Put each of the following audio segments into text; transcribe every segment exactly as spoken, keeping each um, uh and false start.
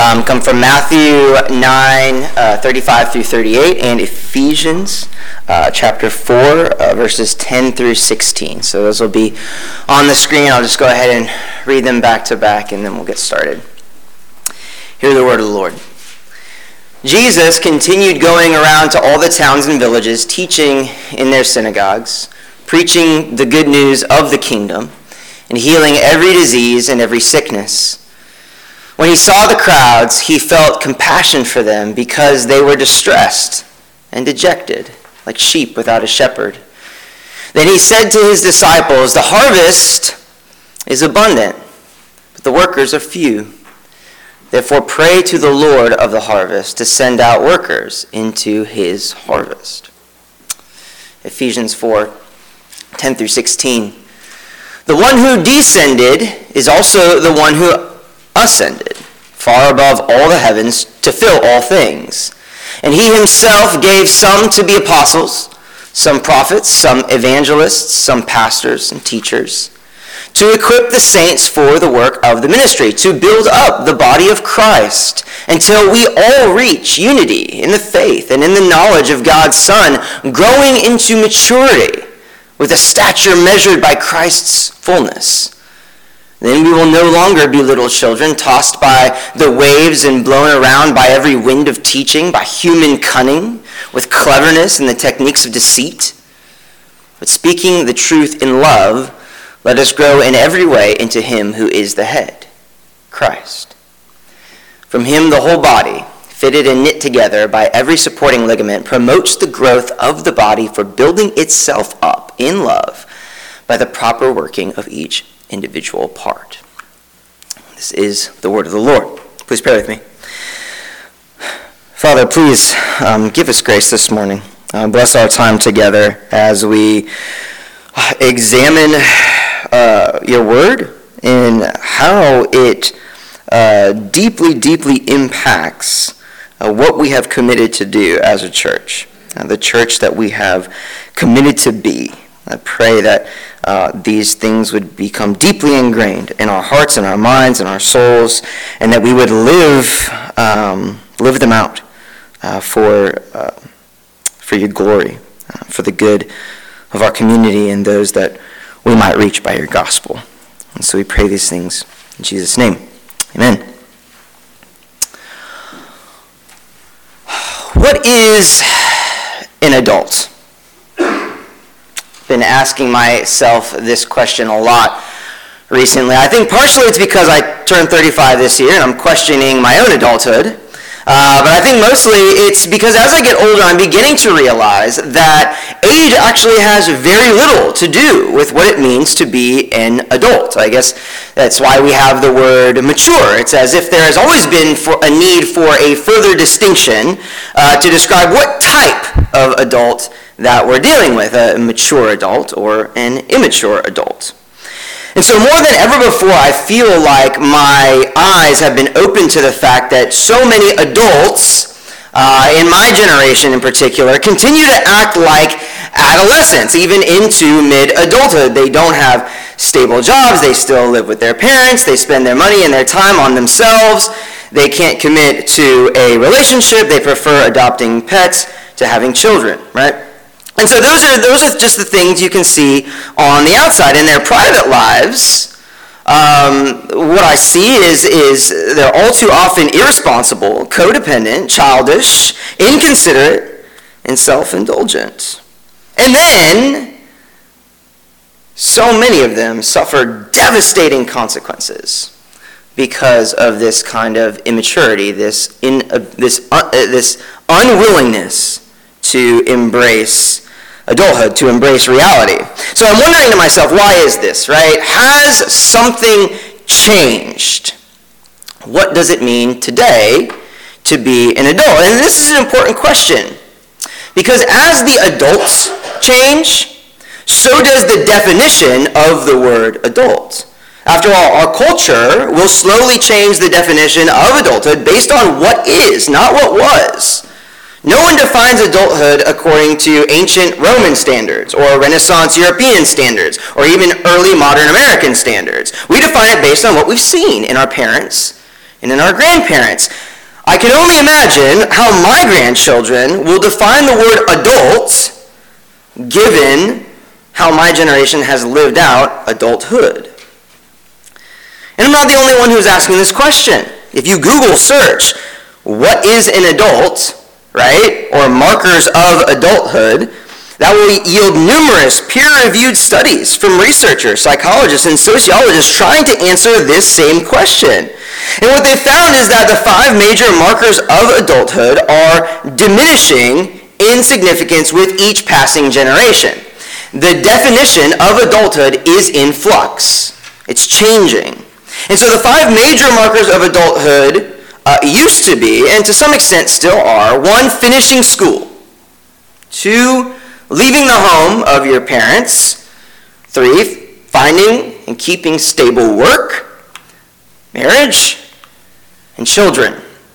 Um, come from Matthew nine, uh, thirty-five through thirty-eight, and Ephesians uh, chapter four, uh, verses ten through sixteen. So those will be on the screen. I'll just go ahead and read them back to back, and then we'll get started. Hear the word of the Lord. Jesus continued going around to all the towns and villages, teaching in their synagogues, preaching the good news of the kingdom, and healing every disease and every sickness. When he saw the crowds, he felt compassion for them because they were distressed and dejected, like sheep without a shepherd. Then he said to his disciples, "The harvest is abundant, but the workers are few. Therefore pray to the Lord of the harvest to send out workers into his harvest." Ephesians four, ten through sixteen. "The one who descended is also the one who ascended far above all the heavens to fill all things. And he himself gave some to be apostles, some prophets, some evangelists, some pastors and teachers, to equip the saints for the work of the ministry, to build up the body of Christ, until we all reach unity in the faith and in the knowledge of God's Son, growing into maturity, with a stature measured by Christ's fullness. Then we will no longer be little children, tossed by the waves and blown around by every wind of teaching, by human cunning, with cleverness and the techniques of deceit. But speaking the truth in love, let us grow in every way into him who is the head, Christ. From him the whole body, fitted and knit together by every supporting ligament, promotes the growth of the body for building itself up in love by the proper working of each individual part." This is the word of the Lord. Please pray with me. Father, please um, give us grace this morning. Uh, bless our time together as we examine uh, your word and how it uh, deeply, deeply impacts uh, what we have committed to do as a church, uh, the church that we have committed to be. I pray that uh, these things would become deeply ingrained in our hearts and our minds and our souls, and that we would live um, live them out uh, for uh, for your glory, uh, for the good of our community and those that we might reach by your gospel. And so we pray these things in Jesus' name. Amen. What is an adult? Been asking myself this question a lot recently. I think partially it's because I turned thirty-five this year and I'm questioning my own adulthood. Uh, but I think mostly it's because as I get older, I'm beginning to realize that age actually has very little to do with what it means to be an adult. I guess that's why we have the word mature. It's as if there has always been for a need for a further distinction uh, to describe what type of adult that we're dealing with, a mature adult or an immature adult. And so more than ever before, I feel like my eyes have been opened to the fact that so many adults, uh, in my generation in particular, continue to act like adolescents, even into mid-adulthood. They don't have stable jobs, they still live with their parents, they spend their money and their time on themselves, they can't commit to a relationship, they prefer adopting pets to having children, right? And so those are those are just the things you can see on the outside. In their private lives, um, what I see is, is they're all too often irresponsible, codependent, childish, inconsiderate, and self-indulgent. And then, so many of them suffer devastating consequences because of this kind of immaturity, this, in, uh, this, uh, this unwillingness to embrace adulthood, to embrace reality. So I'm wondering to myself, why is this, right? Has something changed? What does it mean today to be an adult? And this is an important question, because as the adults change, so does the definition of the word adult. After all, our culture will slowly change the definition of adulthood based on what is, not what was. No one defines adulthood according to ancient Roman standards or Renaissance European standards or even early modern American standards. We define it based on what we've seen in our parents and in our grandparents. I can only imagine how my grandchildren will define the word adult given how my generation has lived out adulthood. And I'm not the only one who's asking this question. If you Google search, what is an adult, right, or markers of adulthood, that will yield numerous peer-reviewed studies from researchers, psychologists, and sociologists trying to answer this same question. And what they found is that the five major markers of adulthood are diminishing in significance with each passing generation. The definition of adulthood is in flux. It's changing. And so the five major markers of adulthood uh, used to be, and to some extent still are, one, finishing school. Two, leaving the home of your parents. Three, finding and keeping stable work. Marriage. And children.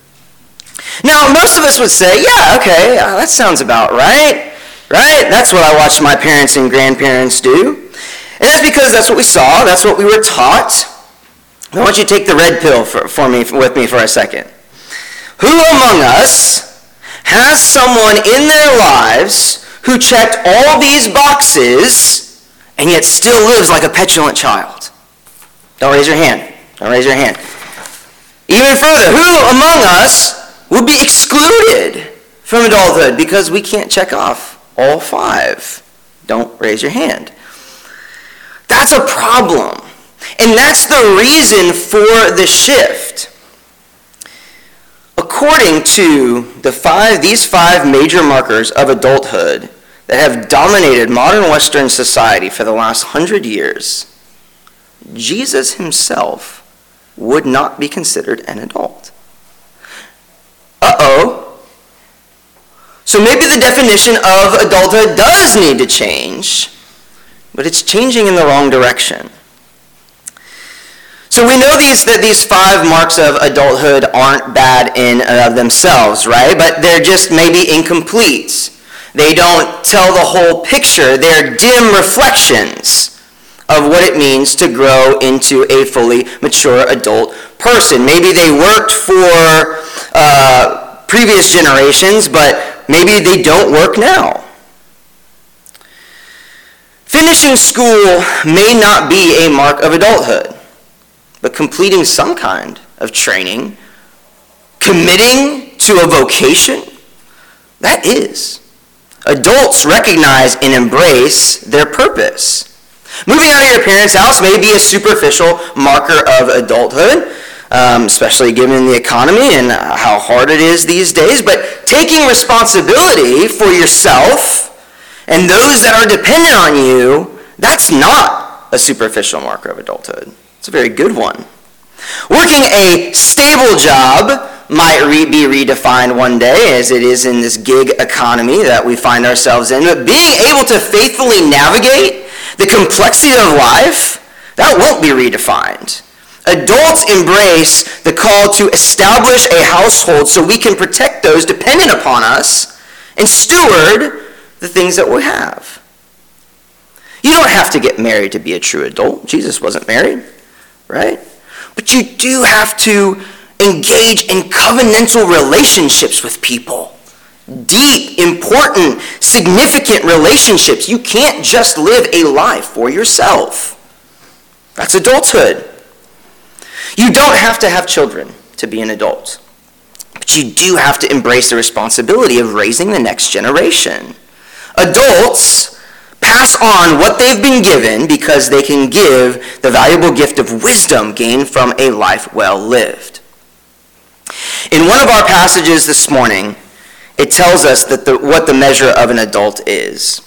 Now, most of us would say, yeah, okay, uh, that sounds about right. Right? That's what I watched my parents and grandparents do. And that's because that's what we saw. That's what we were taught. I want you to take the red pill for, for me, with me for a second. Who among us has someone in their lives who checked all these boxes and yet still lives like a petulant child? Don't raise your hand. Don't raise your hand. Even further, who among us would be excluded from adulthood because we can't check off all five? Don't raise your hand. That's a problem. And that's the reason for the shift. According to the five, these five major markers of adulthood that have dominated modern Western society for the last hundred years, Jesus himself would not be considered an adult. Uh-oh. So maybe the definition of adulthood does need to change, but it's changing in the wrong direction. So we know these that these five marks of adulthood aren't bad in and of themselves, right? But they're just maybe incomplete. They don't tell the whole picture. They're dim reflections of what it means to grow into a fully mature adult person. Maybe they worked for uh, previous generations, but maybe they don't work now. Finishing school may not be a mark of adulthood, but completing some kind of training, committing to a vocation, that is. Adults recognize and embrace their purpose. Moving out of your parents' house may be a superficial marker of adulthood, um, especially given the economy and how hard it is these days, but taking responsibility for yourself and those that are dependent on you, that's not a superficial marker of adulthood. It's a very good one. Working a stable job might re- be redefined one day, as it is in this gig economy that we find ourselves in. But being able to faithfully navigate the complexity of life, that won't be redefined. Adults embrace the call to establish a household so we can protect those dependent upon us and steward the things that we have. You don't have to get married to be a true adult. Jesus wasn't married. Right? But you do have to engage in covenantal relationships with people. Deep, important, significant relationships. You can't just live a life for yourself. That's adulthood. You don't have to have children to be an adult. But you do have to embrace the responsibility of raising the next generation. Adults pass on what they've been given because they can give the valuable gift of wisdom gained from a life well lived. In one of our passages this morning, it tells us that the, what the measure of an adult is.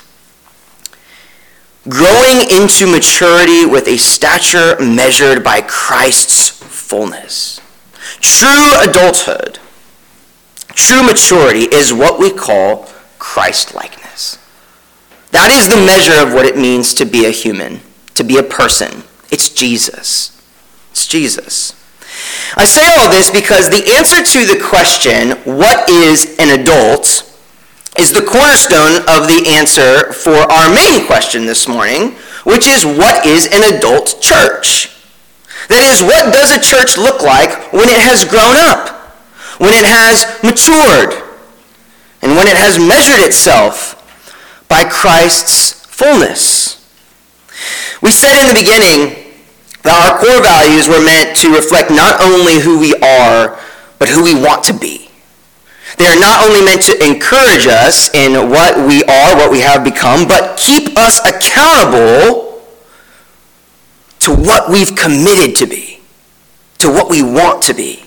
Growing into maturity with a stature measured by Christ's fullness. True adulthood, true maturity is what we call Christ-likeness. That is the measure of what it means to be a human, to be a person. It's Jesus. It's Jesus. I say all this because the answer to the question, what is an adult, is the cornerstone of the answer for our main question this morning, which is, what is an adult church? That is, what does a church look like when it has grown up, when it has matured, and when it has measured itself by Christ's fullness? We said in the beginning that our core values were meant to reflect not only who we are, but who we want to be. They are not only meant to encourage us in what we are, what we have become, but keep us accountable to what we've committed to be, to what we want to be.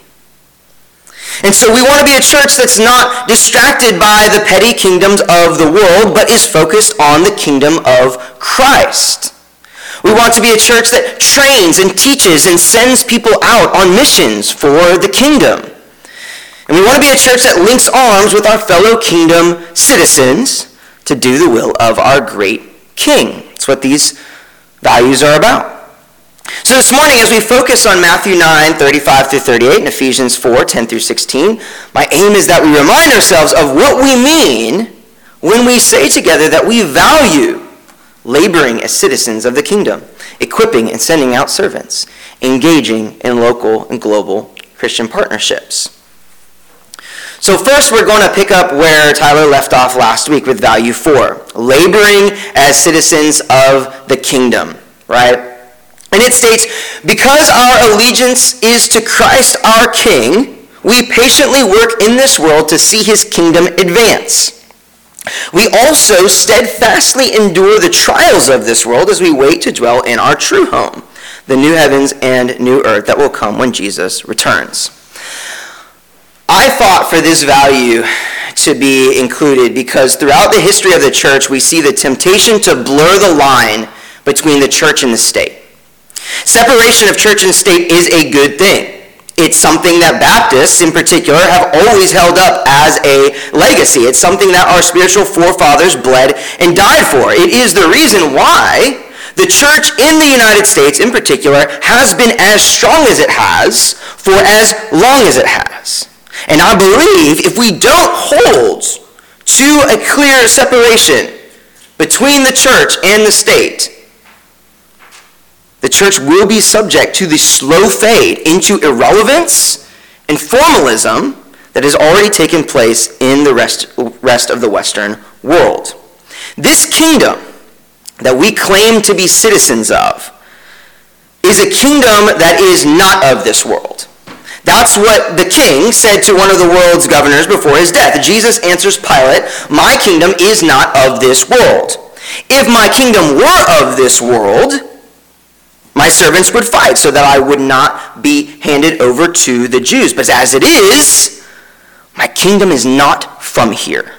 And so we want to be a church that's not distracted by the petty kingdoms of the world, but is focused on the kingdom of Christ. We want to be a church that trains and teaches and sends people out on missions for the kingdom. And we want to be a church that links arms with our fellow kingdom citizens to do the will of our great King. That's what these values are about. So this morning, as we focus on Matthew nine, thirty-five through thirty-eight, and Ephesians four, ten through sixteen, my aim is that we remind ourselves of what we mean when we say together that we value laboring as citizens of the kingdom, equipping and sending out servants, engaging in local and global Christian partnerships. So first, we're going to pick up where Tyler left off last week with value four, laboring as citizens of the kingdom, right? And it states, because our allegiance is to Christ our King, we patiently work in this world to see his kingdom advance. We also steadfastly endure the trials of this world as we wait to dwell in our true home, the new heavens and new earth that will come when Jesus returns. I fought for this value to be included because throughout the history of the church, we see the temptation to blur the line between the church and the state. Separation of church and state is a good thing. It's something that Baptists in particular have always held up as a legacy. It's something that our spiritual forefathers bled and died for. It is the reason why the church in the United States in particular has been as strong as it has for as long as it has. And I believe if we don't hold to a clear separation between the church and the state, the church will be subject to the slow fade into irrelevance and formalism that has already taken place in the rest, rest of the Western world. This kingdom that we claim to be citizens of is a kingdom that is not of this world. That's what the king said to one of the world's governors before his death. Jesus answers Pilate, "My kingdom is not of this world. If my kingdom were of this world, my servants would fight so that I would not be handed over to the Jews. But as it is, my kingdom is not from here."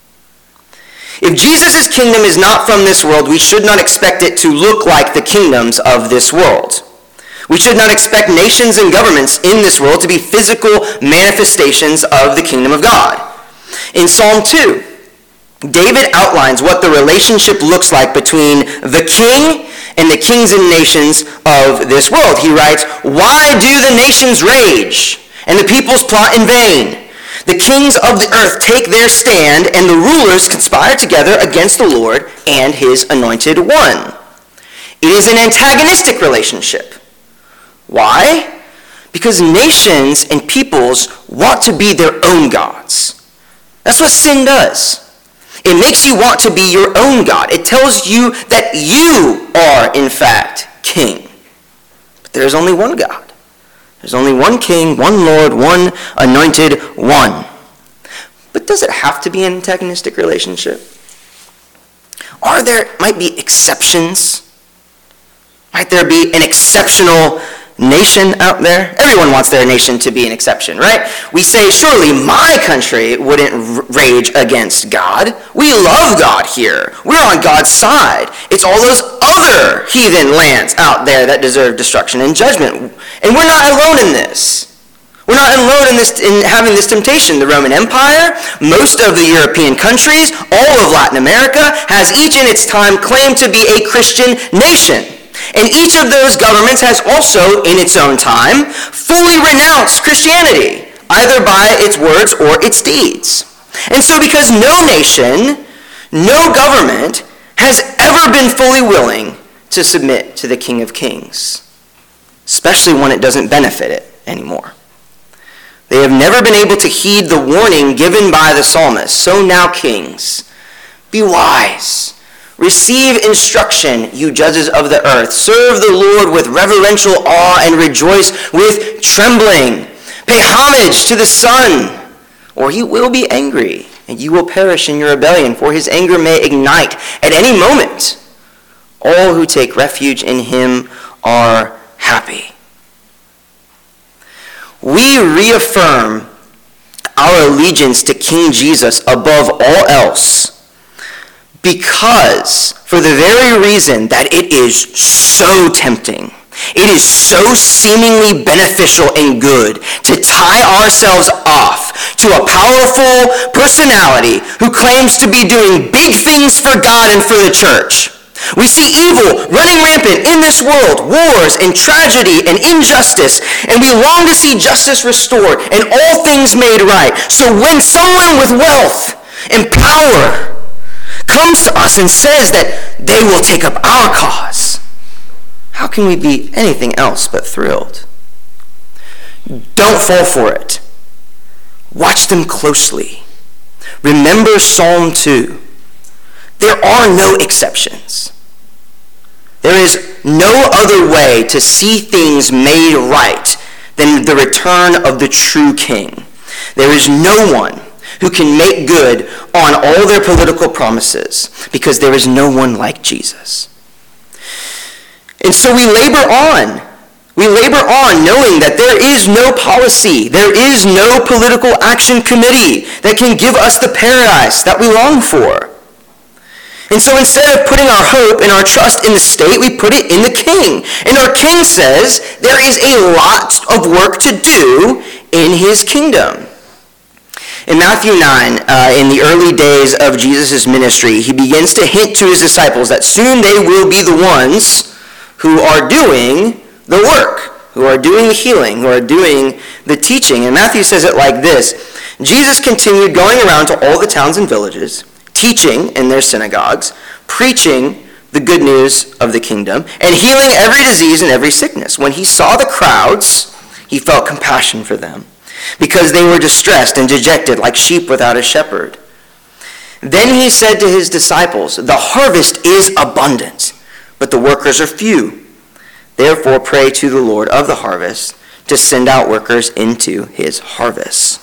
If Jesus' kingdom is not from this world, we should not expect it to look like the kingdoms of this world. We should not expect nations and governments in this world to be physical manifestations of the kingdom of God. In Psalm two, David outlines what the relationship looks like between the king and the kings and nations of this world. He writes, "Why do the nations rage and the peoples plot in vain? The kings of the earth take their stand and the rulers conspire together against the Lord and his anointed one." It is an antagonistic relationship. Why? Because nations and peoples want to be their own gods. That's what sin does. It makes you want to be your own God. It tells you that you are, in fact, king. But there's only one God. There's only one king, one Lord, one anointed one. But does it have to be an antagonistic relationship? Are there, might be exceptions? Might there be an exceptional nation out there? Everyone wants their nation to be an exception, right? We say, surely my country wouldn't rage against God. We love God here. We're on God's side. It's all those other heathen lands out there that deserve destruction and judgment. And we're not alone in this. We're not alone in this, in having this temptation. The Roman Empire, most of the European countries, all of Latin America has each in its time claimed to be a Christian nation. And each of those governments has also, in its own time, fully renounced Christianity, either by its words or its deeds. And so because no nation, no government has ever been fully willing to submit to the King of Kings, especially when it doesn't benefit it anymore. They have never been able to heed the warning given by the psalmist. So now, kings, be wise. Receive instruction, you judges of the earth. Serve the Lord with reverential awe and rejoice with trembling. Pay homage to the Son, or he will be angry, and you will perish in your rebellion, for his anger may ignite at any moment. All who take refuge in him are happy. We reaffirm our allegiance to King Jesus above all else because, for the very reason that it is so tempting, it is so seemingly beneficial and good to tie ourselves off to a powerful personality who claims to be doing big things for God and for the church. We see evil running rampant in this world, wars and tragedy and injustice, and we long to see justice restored and all things made right. So when someone with wealth and power comes to us and says that they will take up our cause, how can we be anything else but thrilled? Don't fall for it. Watch them closely. Remember Psalm two. There are no exceptions. There is no other way to see things made right than the return of the true king. There is no one who can make good on all their political promises because there is no one like Jesus. And so we labor on. We labor on knowing that there is no policy, there is no political action committee that can give us the paradise that we long for. And so instead of putting our hope and our trust in the state, we put it in the king. And our king says there is a lot of work to do in his kingdom. In Matthew nine, uh, in the early days of Jesus' ministry, he begins to hint to his disciples that soon they will be the ones who are doing the work, who are doing the healing, who are doing the teaching. And Matthew says it like this: Jesus continued going around to all the towns and villages, teaching in their synagogues, preaching the good news of the kingdom, and healing every disease and every sickness. When he saw the crowds, he felt compassion for them, because they were distressed and dejected like sheep without a shepherd. Then he said to his disciples, "The harvest is abundant, but the workers are few. Therefore pray to the Lord of the harvest to send out workers into his harvest."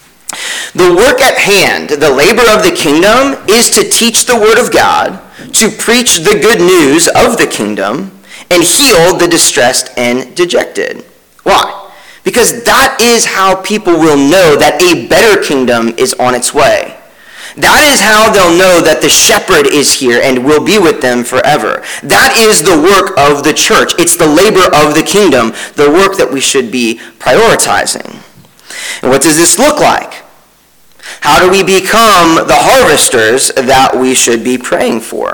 The work at hand, the labor of the kingdom, is to teach the word of God, to preach the good news of the kingdom, and heal the distressed and dejected. Why? Because that is how people will know that a better kingdom is on its way. That is how they'll know that the shepherd is here and will be with them forever. That is the work of the church. It's the labor of the kingdom, the work that we should be prioritizing. And what does this look like? How do we become the harvesters that we should be praying for?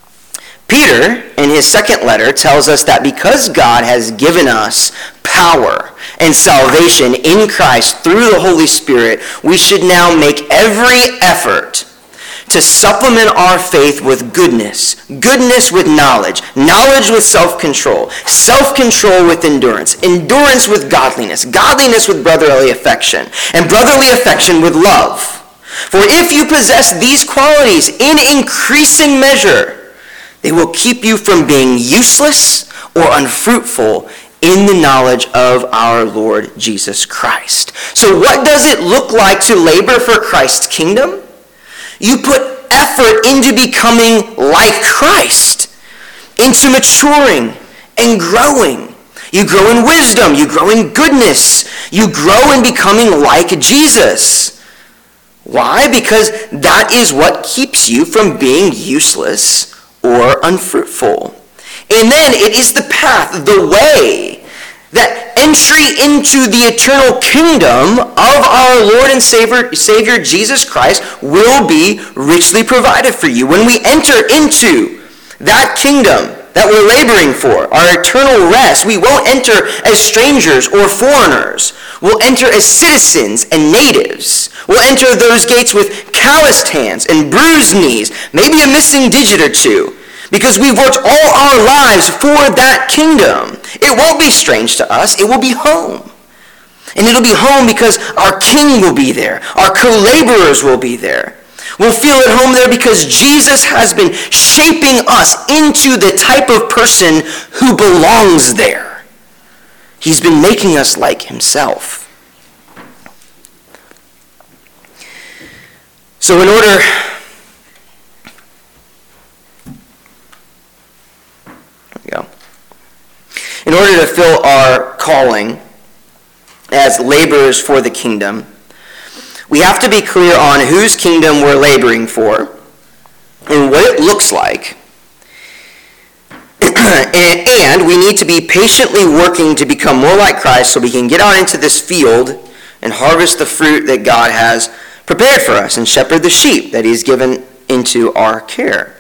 Peter, in his second letter, tells us that because God has given us power and salvation in Christ through the Holy Spirit, we should now make every effort to supplement our faith with goodness, goodness with knowledge, knowledge with self-control, self-control with endurance, endurance with godliness, godliness with brotherly affection, and brotherly affection with love. For if you possess these qualities in increasing measure, they will keep you from being useless or unfruitful in the knowledge of our Lord Jesus Christ. So what does it look like to labor for Christ's kingdom? You put effort into becoming like Christ, into maturing and growing. You grow in wisdom, you grow in goodness, you grow in becoming like Jesus. Why? Because that is what keeps you from being useless or unfruitful. And then it is the path, the way, that entry into the eternal kingdom of our Lord and Savior, Savior Jesus Christ will be richly provided for you. When we enter into that kingdom that we're laboring for, our eternal rest, we won't enter as strangers or foreigners. We'll enter as citizens and natives. We'll enter those gates with calloused hands and bruised knees, maybe a missing digit or two. because we've worked all our lives for that kingdom. It won't be strange to us. It will be home. And it'll be home because our King will be there. Our co-laborers will be there. We'll feel at home there because Jesus has been shaping us into the type of person who belongs there. He's been making us like himself. So in order... There we go. In order to fill our calling as laborers for the kingdom, we have to be clear on whose kingdom we're laboring for and what it looks like. And we need to be patiently working to become more like Christ so we can get out into this field and harvest the fruit that God has prepared for us and shepherd the sheep that he's given into our care.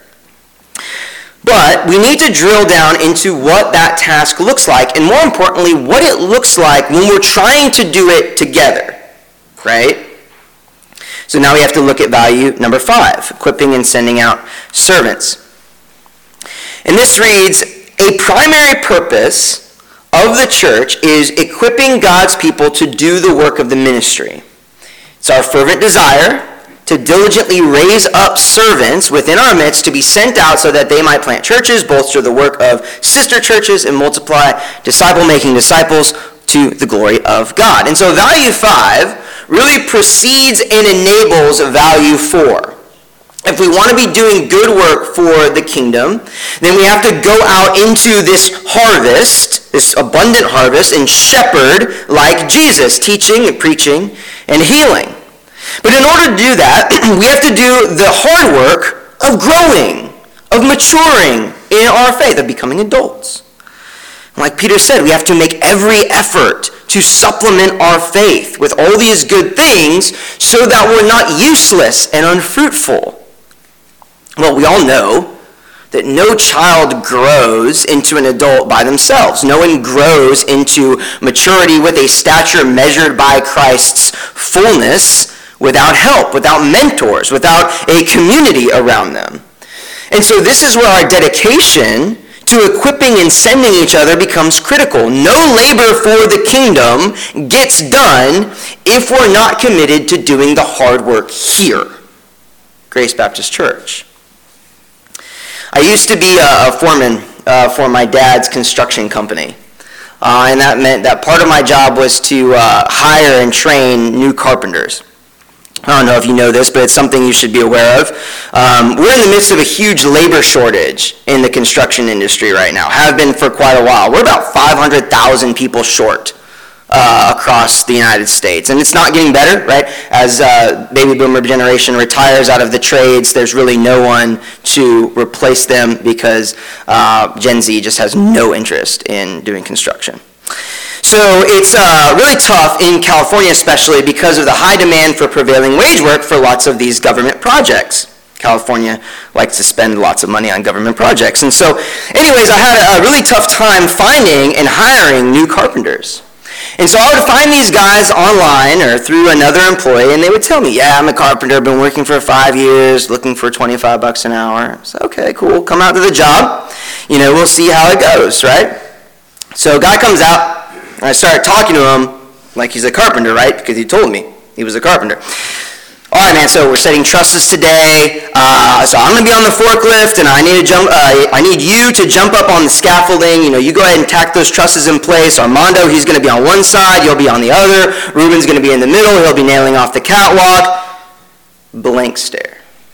But we need to drill down into what that task looks like, and more importantly, what it looks like when we're trying to do it together, right? So now we have to look at value number five, equipping and sending out servants. And this reads, a primary purpose of the church is equipping God's people to do the work of the ministry. It's our fervent desire to diligently raise up servants within our midst to be sent out so that they might plant churches, bolster the work of sister churches, and multiply disciple-making disciples to the glory of God. And so value five really precedes and enables value four. If we want to be doing good work for the kingdom, then we have to go out into this harvest, this abundant harvest, and shepherd like Jesus, teaching and preaching and healing. But in order to do that, we have to do the hard work of growing, of maturing in our faith, of becoming adults. Like Peter said, we have to make every effort to supplement our faith with all these good things so that we're not useless and unfruitful. Well, we all know that no child grows into an adult by themselves. No one grows into maturity with a stature measured by Christ's fullness without help, without mentors, without a community around them. And so this is where our dedication to equipping and sending each other becomes critical. No labor for the kingdom gets done if we're not committed to doing the hard work here, Grace Baptist Church. I used to be a, a foreman uh, for my dad's construction company. Uh, and that meant that part of my job was to uh, hire and train new carpenters. I don't know if you know this, but it's something you should be aware of. Um, we're in the midst of a huge labor shortage in the construction industry right now, have been for quite a while. We're about five hundred thousand people short uh, across the United States. And it's not getting better, right? As uh, baby boomer generation retires out of the trades, there's really no one to replace them because uh, Gen Z just has no interest in doing construction. So it's uh, really tough in California especially because of the high demand for prevailing wage work for lots of these government projects. California likes to spend lots of money on government projects. And so anyways, I had a really tough time finding and hiring new carpenters. And so I would find these guys online or through another employee, and they would tell me, yeah, I'm a carpenter, been working for five years, looking for twenty-five bucks an hour. So, okay, cool, come out to the job. You know, we'll see how it goes, right? So a guy comes out, and I started talking to him like he's a carpenter, right? Because he told me he was a carpenter. All right, man, so we're setting trusses today. Uh, so I'm going to be on the forklift, and I need to jump. Uh, I need you to jump up on the scaffolding. You know, you go ahead and tack those trusses in place. Armando, he's going to be on one side. You'll be on the other. Ruben's going to be in the middle. He'll be nailing off the catwalk. Blank stare.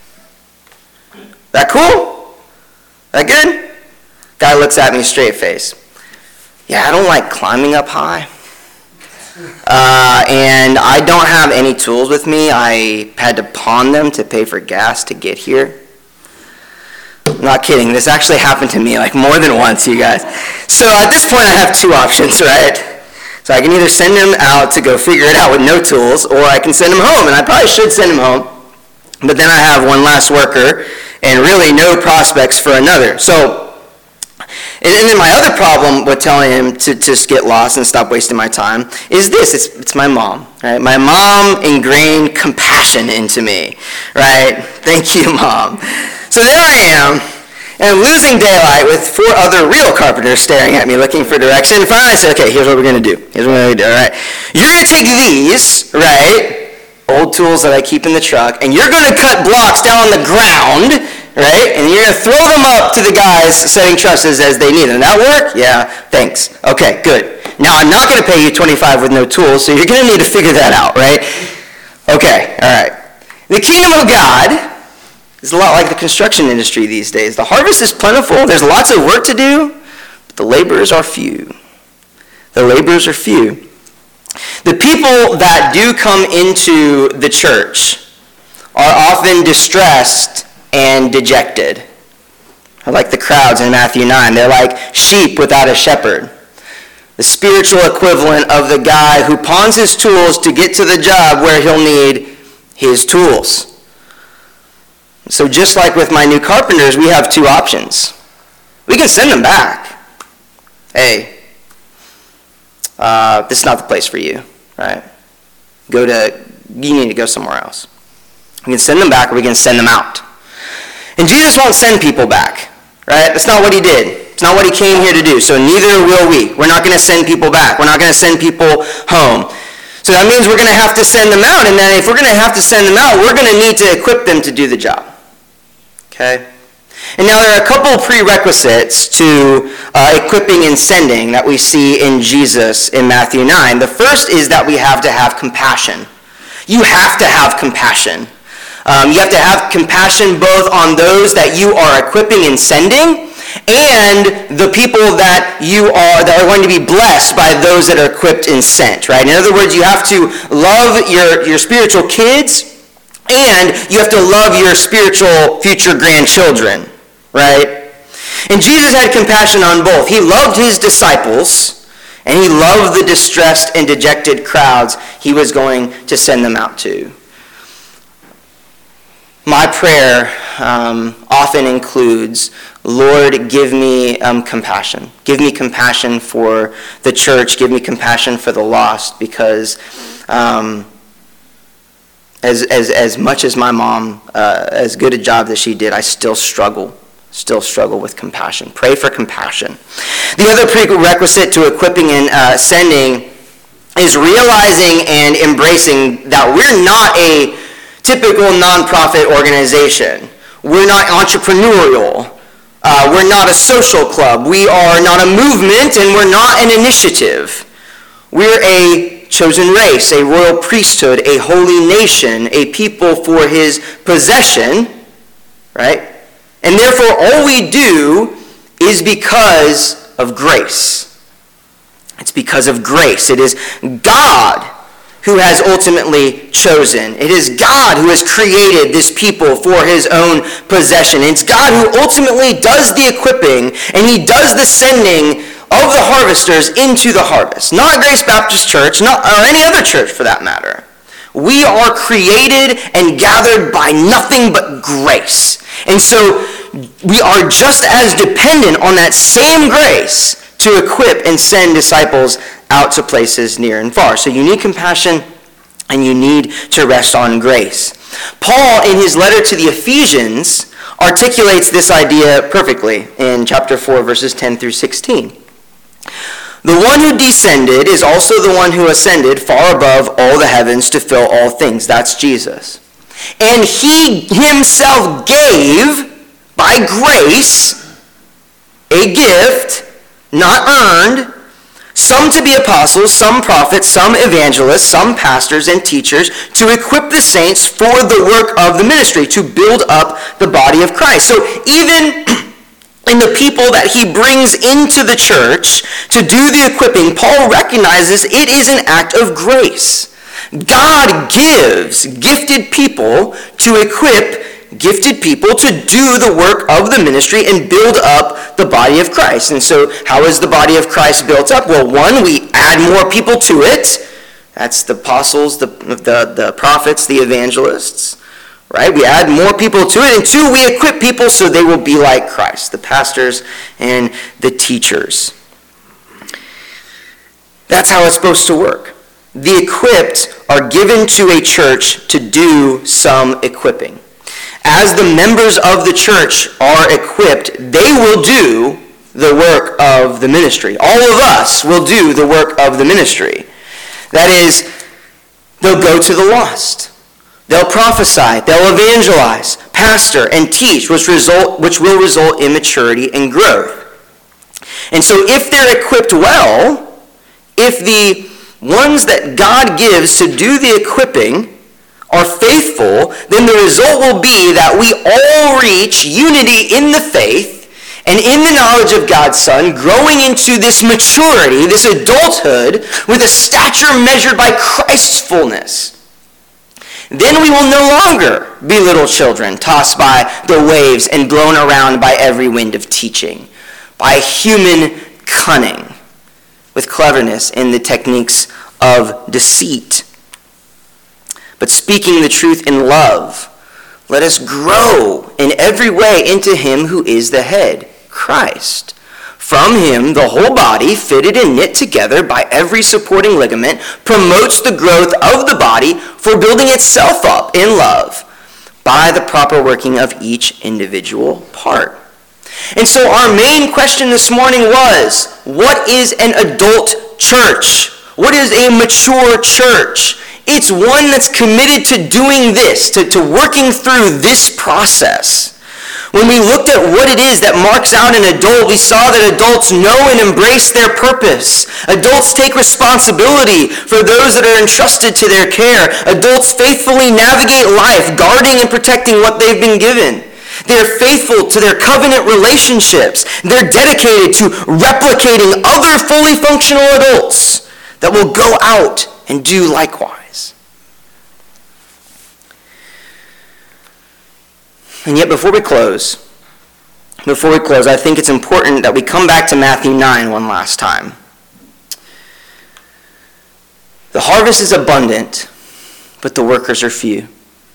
That cool? That good? Guy looks at me straight face. Yeah, I don't like climbing up high. Uh, and I don't have any tools with me. I had to pawn them to pay for gas to get here. I'm not kidding. This actually happened to me like more than once, you guys. So at this point, I have two options, right? So I can either send him out to go figure it out with no tools, or I can send him home. And I probably should send him home. But then I have one last worker and really no prospects for another. So And then my other problem with telling him to just get lost and stop wasting my time is this. It's, it's my mom, right? My mom ingrained compassion into me, right? Thank you, Mom. So there I am, And I'm losing daylight with four other real carpenters staring at me, looking for direction. And finally I said, okay, here's what we're going to do. Here's what we're going to do, all right? You're going to take these, right, old tools that I keep in the truck, and you're going to cut blocks down on the ground, right? And you're going to throw them up to the guys setting trusses as they need them. That work? Yeah, thanks. Okay, good. Now, I'm not going to pay you twenty-five with no tools, so you're going to need to figure that out, right? Okay, all right. The kingdom of God is a lot like the construction industry these days. The harvest is plentiful. There's lots of work to do, but the laborers are few. The laborers are few. The people that do come into the church are often distressed and dejected. Like the crowds in Matthew nine. They're like sheep without a shepherd. The spiritual equivalent of the guy who pawns his tools to get to the job where he'll need his tools. So just like with my new carpenters, we have two options. We can send them back. Hey, uh, this is not the place for you, right? Go to, you need to go somewhere else. We can send them back, or we can send them out. And Jesus won't send people back, right? That's not what he did. It's not what he came here to do. So neither will we. We're not going to send people back. We're not going to send people home. So that means we're going to have to send them out. And then if we're going to have to send them out, we're going to need to equip them to do the job. Okay? And now there are a couple of prerequisites to uh, equipping and sending that we see in Jesus in Matthew nine. The first is that we have to have compassion. You have to have compassion. Um, you have to have compassion both on those that you are equipping and sending, and the people that you are that are going to be blessed by those that are equipped and sent. Right? In other words, you have to love your, your spiritual kids. And you have to love your spiritual future grandchildren, right? And Jesus had compassion on both. He loved his disciples, and he loved the distressed and dejected crowds he was going to send them out to. My prayer um, often includes, Lord, give me um, compassion. Give me compassion for the church. Give me compassion for the lost, because Um, As, as as much as my mom, uh, as good a job that she did, I still struggle, still struggle with compassion. Pray for compassion. The other prerequisite to equipping and uh, sending is realizing and embracing that we're not a typical nonprofit organization. We're not entrepreneurial. Uh, we're not a social club. We are not a movement, and we're not an initiative. We're a chosen race, a royal priesthood, a holy nation, a people for his possession, right? And therefore, all we do is because of grace. It's because of grace. It is God who has ultimately chosen. It is God who has created this people for his own possession. It's God who ultimately does the equipping, and he does the sending of the harvesters into the harvest. Not Grace Baptist Church, not, or any other church for that matter. We are created and gathered by nothing but grace. And so we are just as dependent on that same grace to equip and send disciples out to places near and far. So you need compassion, and you need to rest on grace. Paul, in his letter to the Ephesians, articulates this idea perfectly in chapter four, verses ten through sixteen. The one who descended is also the one who ascended far above all the heavens to fill all things. That's Jesus. And he himself gave, by grace, a gift, not earned, some to be apostles, some prophets, some evangelists, some pastors and teachers, to equip the saints for the work of the ministry, to build up the body of Christ. So even in the people that he brings into the church to do the equipping, Paul recognizes it is an act of grace. God gives gifted people to equip gifted people to do the work of the ministry and build up the body of Christ. And so how is the body of Christ built up? Well, one, we add more people to it. That's the apostles, the, the, the prophets, the evangelists. Right? We add more people to it. And two, we equip people so they will be like Christ, the pastors and the teachers. That's how it's supposed to work. The equipped are given to a church to do some equipping. as the members of the church are equipped, they will do the work of the ministry. All of us will do the work of the ministry. That is, they'll go to the lost. They'll prophesy. They'll evangelize, pastor, and teach, which result, which will result in maturity and growth. And so if they're equipped well, if the ones that God gives to do the equipping are faithful, then the result will be that we all reach unity in the faith and in the knowledge of God's Son, growing into this maturity, this adulthood, with a stature measured by Christ's fullness. Then we will no longer be little children, tossed by the waves and blown around by every wind of teaching, by human cunning, with cleverness in the techniques of deceit. But speaking the truth in love, let us grow in every way into him who is the head, Christ. From him, the whole body, fitted and knit together by every supporting ligament, promotes the growth of the body for building itself up in love by the proper working of each individual part. And so our main question this morning was, what is an adult church? What is a mature church? It's one that's committed to doing this, to, to working through this process. When we looked at what it is that marks out an adult, we saw that adults know and embrace their purpose. Adults take responsibility for those that are entrusted to their care. Adults faithfully navigate life, guarding and protecting what they've been given. They're faithful to their covenant relationships. They're dedicated to replicating other fully functional adults that will go out and do likewise. And yet before we close, before we close, I think it's important that we come back to Matthew nine one last time. The harvest is abundant, but the workers are few.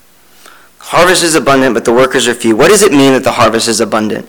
Harvest is abundant, but the workers are few. What does it mean that the harvest is abundant?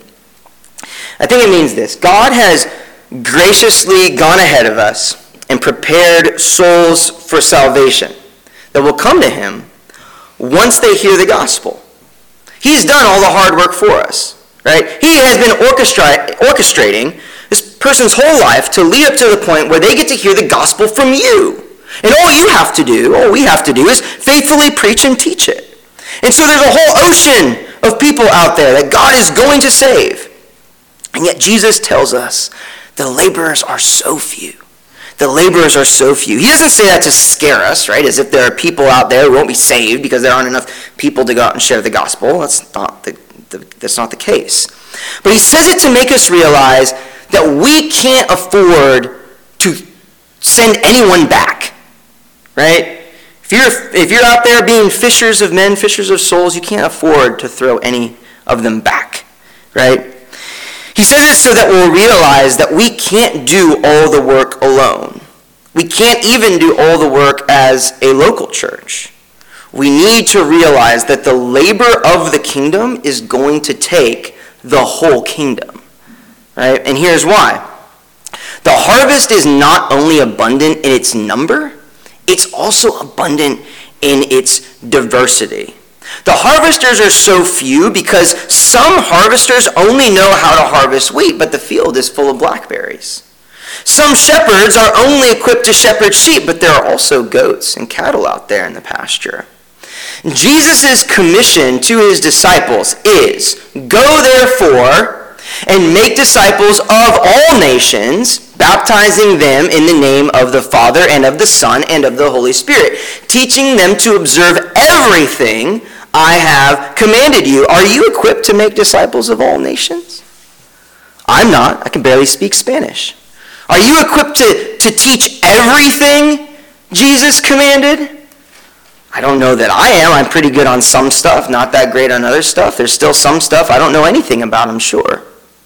I think it means this. God has graciously gone ahead of us and prepared souls for salvation that will come to him once they hear the gospel. He's done all the hard work for us, right? He has been orchestra- orchestrating this person's whole life to lead up to the point where they get to hear the gospel from you. And all you have to do, all we have to do is faithfully preach and teach it. And so there's a whole ocean of people out there that God is going to save. And yet Jesus tells us the laborers are so few. The laborers are so few. He doesn't say that to scare us, right? As if there are people out there who won't be saved because there aren't enough people to go out and share the gospel. That's not the, the, that's not the case. But he says it to make us realize that we can't afford to send anyone back, right? If you're, if you're out there being fishers of men, fishers of souls, you can't afford to throw any of them back, right? He says it so that we'll realize that we can't do all the work alone. We can't even do all the work as a local church. We need to realize that the labor of the kingdom is going to take the whole kingdom, right? And here's why. The harvest is not only abundant in its number, it's also abundant in its diversity. The harvesters are so few because some harvesters only know how to harvest wheat, but the field is full of blackberries. Some shepherds are only equipped to shepherd sheep, but there are also goats and cattle out there in the pasture. Jesus' commission to his disciples is, go therefore and make disciples of all nations, baptizing them in the name of the Father and of the Son and of the Holy Spirit, teaching them to observe everything I have commanded you. Are you equipped to make disciples of all nations? I'm not. I can barely speak Spanish. Are you equipped to, to teach everything Jesus commanded? I don't know that I am. I'm pretty good on some stuff, not that great on other stuff. There's still some stuff I don't know anything about, I'm sure.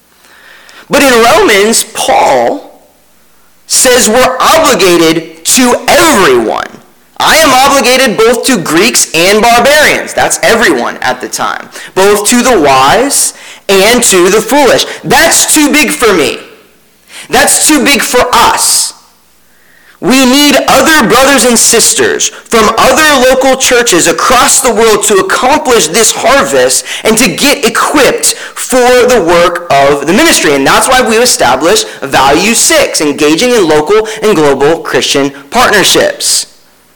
But in Romans, Paul says we're obligated to everyone. I am obligated both to Greeks and barbarians. That's everyone at the time. Both to the wise and to the foolish. That's too big for me. That's too big for us. We need other brothers and sisters from other local churches across the world to accomplish this harvest and to get equipped for the work of the ministry. And that's why we established Value six, engaging in local and global Christian partnerships.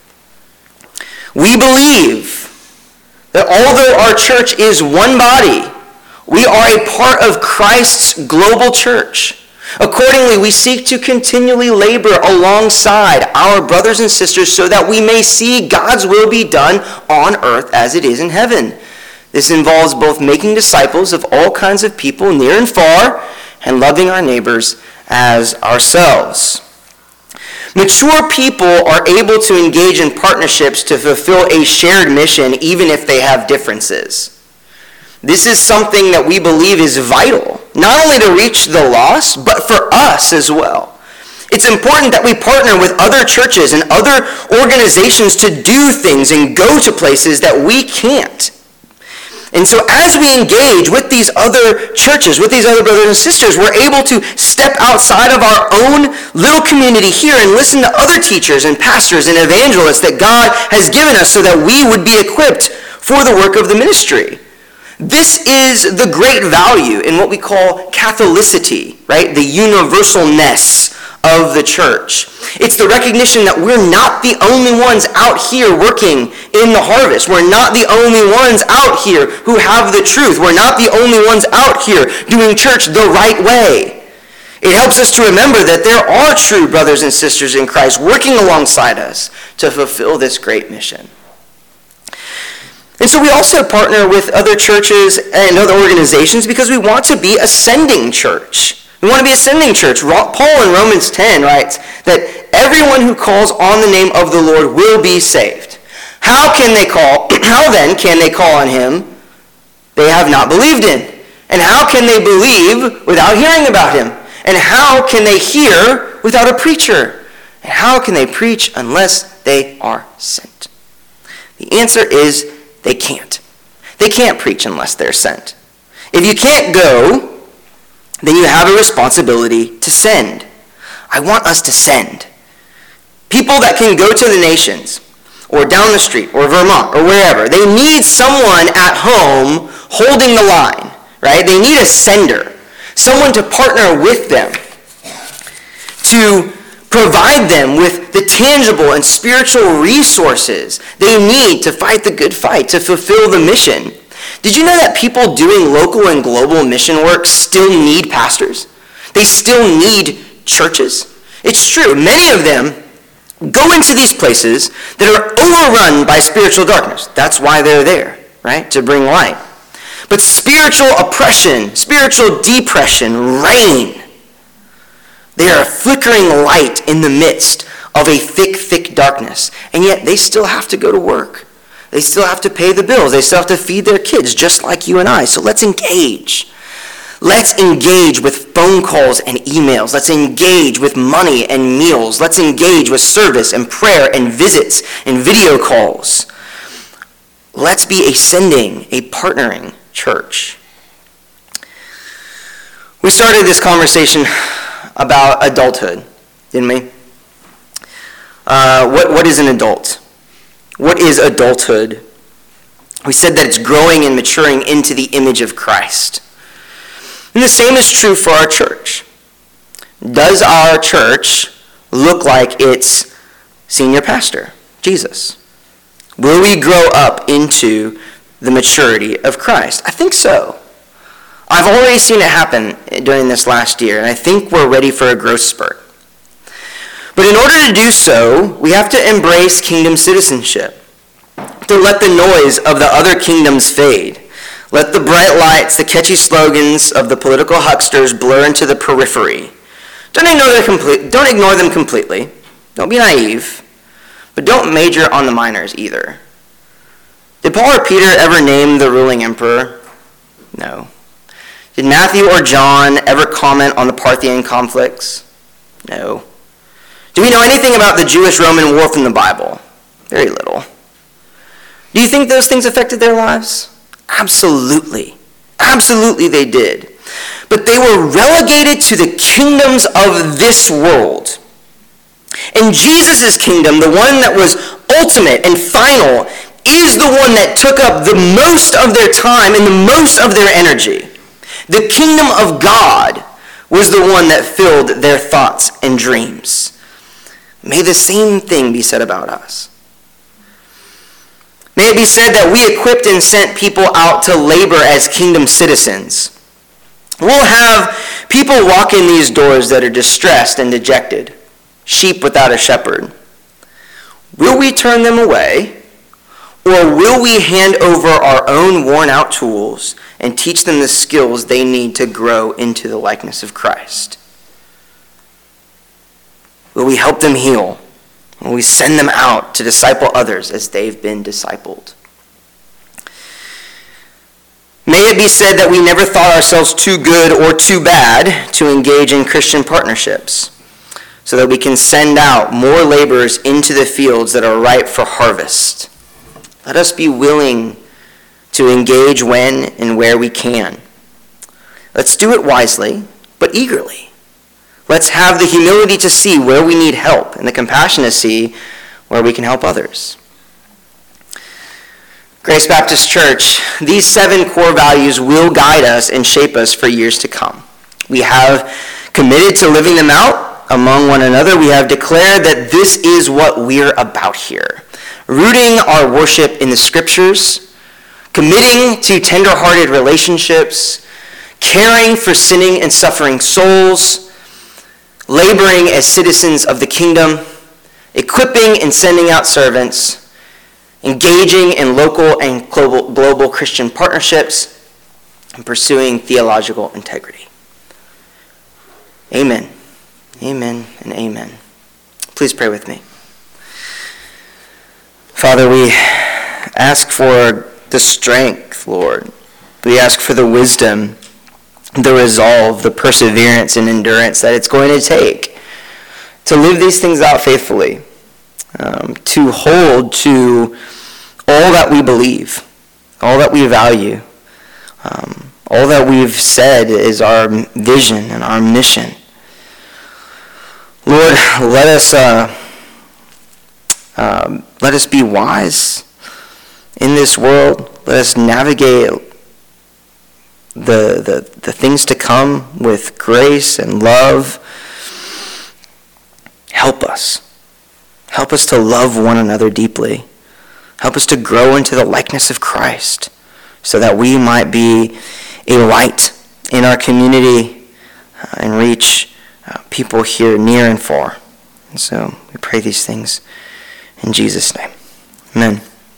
We believe that although our church is one body, we are a part of Christ's global church. Accordingly, we seek to continually labor alongside our brothers and sisters so that we may see God's will be done on earth as it is in heaven. This involves both making disciples of all kinds of people near and far and loving our neighbors as ourselves. Mature people are able to engage in partnerships to fulfill a shared mission even if they have differences. This is something that we believe is vital, not only to reach the lost, but for us as well. It's important that we partner with other churches and other organizations to do things and go to places that we can't. And so as we engage with these other churches, with these other brothers and sisters, we're able to step outside of our own little community here and listen to other teachers and pastors and evangelists that God has given us so that we would be equipped for the work of the ministry. This is the great value in what we call Catholicity, right? The universalness of the church. It's the recognition that we're not the only ones out here working in the harvest. We're not the only ones out here who have the truth. We're not the only ones out here doing church the right way. It helps us to remember that there are true brothers and sisters in Christ working alongside us to fulfill this great mission. And so we also partner with other churches and other organizations because we want to be a sending church. We want to be a sending church. Paul in Romans ten writes that everyone who calls on the name of the Lord will be saved. How can they call? How then can they call on him they have not believed in? And how can they believe without hearing about him? And how can they hear without a preacher? And how can they preach unless they are sent? The answer is they can't. They can't preach unless they're sent. If you can't go, then you have a responsibility to send. I want us to send. People that can go to the nations, or down the street, or Vermont, or wherever, they need someone at home holding the line, right? They need a sender, someone to partner with them, to provide them with the tangible and spiritual resources they need to fight the good fight, to fulfill the mission. Did you know that people doing local and global mission work still need pastors? They still need churches? It's true. Many of them go into these places that are overrun by spiritual darkness. That's why they're there, right? To bring light. But spiritual oppression, spiritual depression reign. They are a flickering light in the midst of a thick, thick darkness. And yet they still have to go to work. They still have to pay the bills. They still have to feed their kids, just like you and I. So let's engage. Let's engage with phone calls and emails. Let's engage with money and meals. Let's engage with service and prayer and visits and video calls. Let's be a sending, a partnering church. We started this conversation about adulthood, didn't we? Uh, what, what is an adult? What is adulthood? We said that it's growing and maturing into the image of Christ. And the same is true for our church. Does our church look like its senior pastor, Jesus? Will we grow up into the maturity of Christ? I think so. I've already seen it happen during this last year, and I think we're ready for a growth spurt. But in order to do so, we have to embrace kingdom citizenship, to let the noise of the other kingdoms fade. Let the bright lights, the catchy slogans of the political hucksters blur into the periphery. Don't ignore them, complete, don't ignore them completely. Don't be naive, but don't major on the minors either. Did Paul or Peter ever name the ruling emperor? No. Did Matthew or John ever comment on the Parthian conflicts? No. Do we know anything about the Jewish-Roman War from the Bible? Very little. Do you think those things affected their lives? Absolutely. Absolutely they did. But they were relegated to the kingdoms of this world. And Jesus' kingdom, the one that was ultimate and final, is the one that took up the most of their time and the most of their energy. The kingdom of God was the one that filled their thoughts and dreams. May the same thing be said about us. May it be said that we equipped and sent people out to labor as kingdom citizens. We'll have people walk in these doors that are distressed and dejected, sheep without a shepherd. Will we turn them away, or will we hand over our own worn-out tools and teach them the skills they need to grow into the likeness of Christ? Will we help them heal? Will we send them out to disciple others as they've been discipled? May it be said that we never thought ourselves too good or too bad to engage in Christian partnerships, so that we can send out more laborers into the fields that are ripe for harvest. Let us be willing to engage when and where we can. Let's do it wisely, but eagerly. Let's have the humility to see where we need help and the compassion to see where we can help others. Grace Baptist Church, these seven core values will guide us and shape us for years to come. We have committed to living them out among one another. We have declared that this is what we're about here. Rooting our worship in the scriptures, committing to tender-hearted relationships, caring for sinning and suffering souls, laboring as citizens of the kingdom, equipping and sending out servants, engaging in local and global, global Christian partnerships, and pursuing theological integrity. Amen. Amen and amen. Please pray with me. Father, we ask for the strength, Lord. We ask for the wisdom, the resolve, the perseverance and endurance that it's going to take to live these things out faithfully, um, to hold to all that we believe, all that we value, um, all that we've said is our vision and our mission. Lord, let us uh, um, let us be wise in this world. Let us navigate The, the, the things to come with grace and love. Help us. Help us to love one another deeply. Help us to grow into the likeness of Christ so that we might be a light in our community uh, and reach uh, people here near and far. And so we pray these things in Jesus' name. Amen.